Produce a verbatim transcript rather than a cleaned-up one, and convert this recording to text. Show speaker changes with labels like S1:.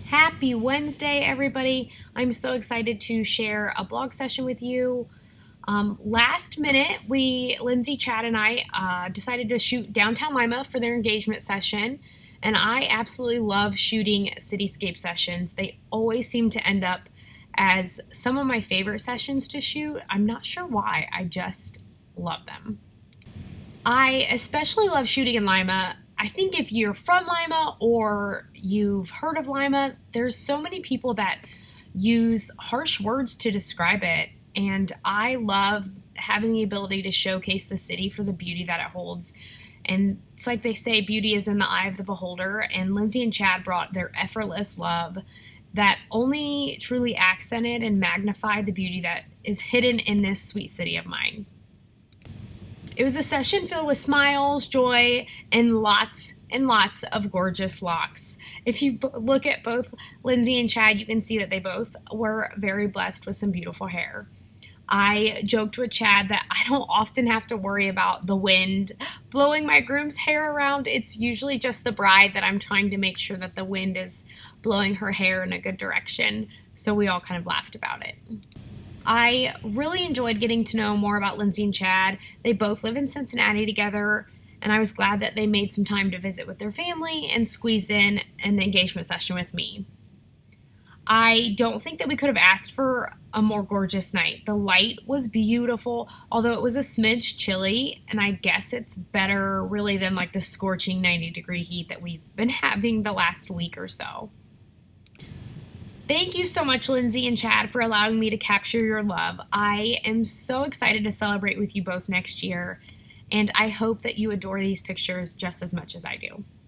S1: Happy Wednesday, everybody. I'm so excited to share a blog session with you. Um, last minute, we, Lindsay, Chad, and I uh, decided to shoot downtown Lima for their engagement session. And I absolutely love shooting cityscape sessions. They always seem to end up as some of my favorite sessions to shoot. I'm not sure why, I just love them. I especially love shooting in Lima. I think if you're from Lima or you've heard of Lima, there's so many people that use harsh words to describe it. And I love having the ability to showcase the city for the beauty that it holds. And it's like they say, beauty is in the eye of the beholder. And Lindsay and Chad brought their effortless love that only truly accented and magnified the beauty that is hidden in this sweet city of mine. It was a session filled with smiles, joy, and lots and lots of gorgeous locks. If you b- look at both Lindsay and Chad, you can see that they both were very blessed with some beautiful hair. I joked with Chad that I don't often have to worry about the wind blowing my groom's hair around. It's usually just the bride that I'm trying to make sure that the wind is blowing her hair in a good direction. So we all kind of laughed about it. I really enjoyed getting to know more about Lindsay and Chad. They both live in Cincinnati together, and I was glad that they made some time to visit with their family and squeeze in an engagement session with me. I don't think that we could have asked for a more gorgeous night. The light was beautiful, although it was a smidge chilly, and I guess it's better really than like the scorching ninety degree heat that we've been having the last week or so. Thank you so much, Lindsay and Chad, for allowing me to capture your love. I am so excited to celebrate with you both next year, and I hope that you adore these pictures just as much as I do.